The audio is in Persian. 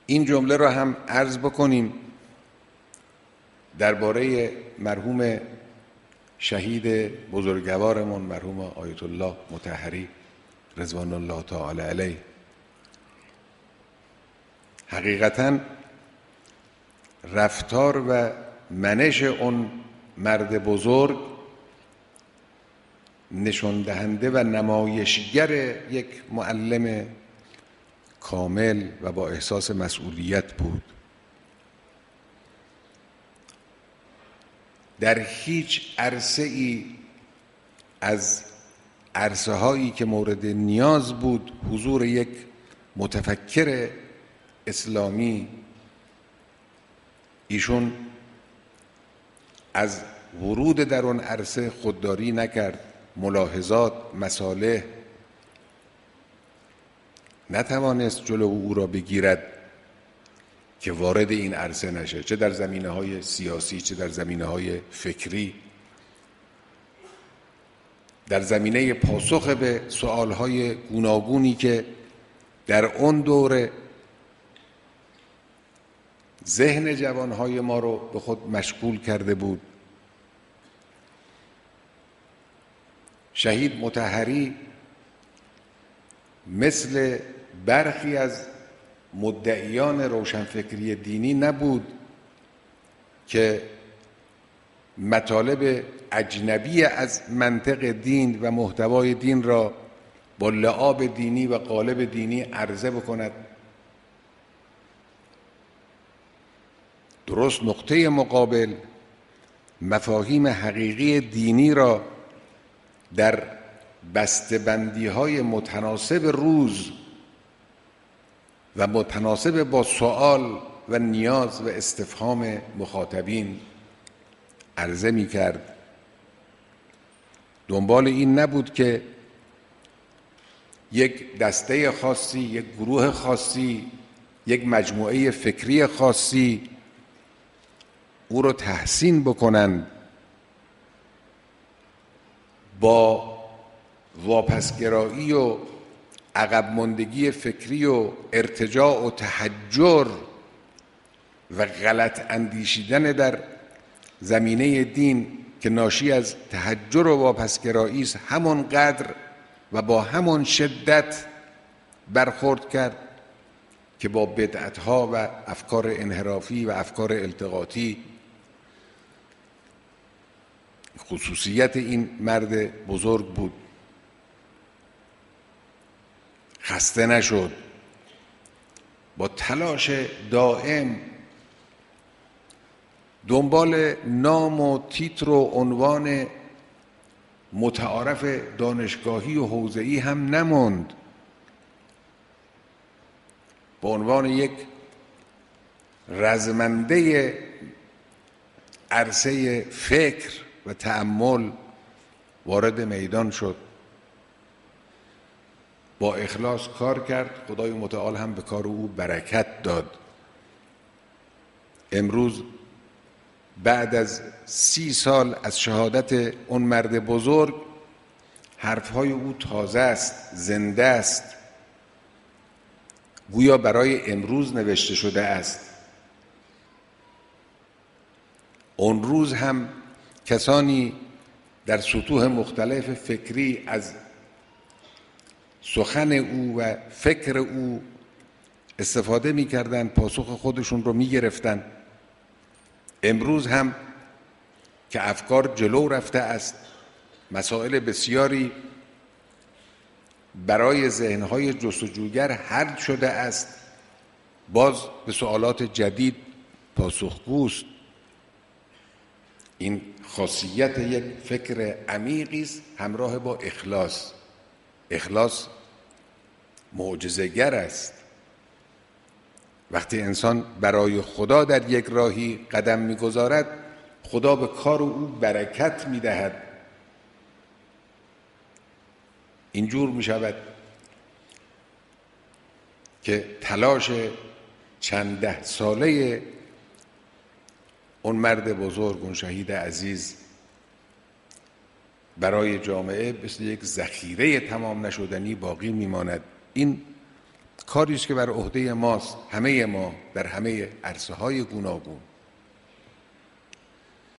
این جمله را هم عرض بکنیم درباره مرحوم شهید بزرگوارمون مرحوم آیت الله مطهری رضوان الله تعالی علیه. حقیقتاً رفتار و منش اون مرد بزرگ نشان دهنده و نمایشگر یک معلم کامل و با احساس مسئولیت بود. در هیچ عرصه‌ای از عرصه‌هایی که مورد نیاز بود حضور یک متفکر اسلامی، ایشون از ورود در اون عرصه خودداری نکرد. ملاحظات، مصالح نتوانست جلو او را بگیرد که وارد این عرصه نشه، چه در زمینه‌های سیاسی، چه در زمینه‌های فکری، در زمینه پاسخ به سؤال‌های گوناگونی که در اون دوره ذهن جوانهای ما رو به خود مشغول کرده بود. شهید مطهری مثل برخی از مدعیان روشنفکری دینی نبود که مطالب اجنبی از منطق دین و محتوای دین را با لعاب دینی و قالب دینی عرضه بکند. درست نقطه مقابل مفاهیم حقیقی دینی را در بسته‌بندی‌های متناسب روز و متناسب با سوال و نیاز و استفهام مخاطبین عرضه می‌کرد. دنبال این نبود که یک دسته خاصی، یک گروه خاصی، یک مجموعه فکری خاصی او رو تحسین بکنند. با واپسگرایی و عقب ماندگی فکری و ارتجاع و تحجر و غلط اندیشیدن در زمینه دین که ناشی از تحجر و واپسگرایی است، همون قدر و با همون شدت برخورد کرد که با بدعت‌ها و افکار انحرافی و افکار التقاطی. خصوصیت این مرد بزرگ بود. خسته نشد، با تلاش دائم دنبال نام و تیتر و عنوان متعارف دانشگاهی و حوزه‌ای هم نموند. به عنوان یک رزمنده عرصه فکر و تأمل وارد میدان شد. با اخلاص کار کرد، خدای متعال هم به کار او برکت داد. امروز بعد از 30 سال از شهادت اون مرد بزرگ حرفهای او تازه است، زنده است، گویا برای امروز نوشته شده است. اون روز هم کسانی در سطوح مختلف فکری از سخن او و فکر او استفاده می کردن، پاسخ خودشون رو می گرفتن. امروز هم که افکار جلو رفته است، مسائل بسیاری برای ذهنهای جستجوگر حل شده است، باز به سوالات جدید پاسخگوست. این خاصیت یک فکر عمیقی است همراه با اخلاص. اخلاص معجزه‌گر است. وقتی انسان برای خدا در یک راهی قدم می‌گذارد، خدا به کار او برکت می‌دهد. اینجور می‌شود که تلاش چند ده ساله اون مرد بزرگ، اون شهید عزیز برای جامعه مثل یک ذخیره تمام نشدنی باقی میماند. این کاری است که بر عهده ماست، همه ما در همه عرصه‌های گوناگون.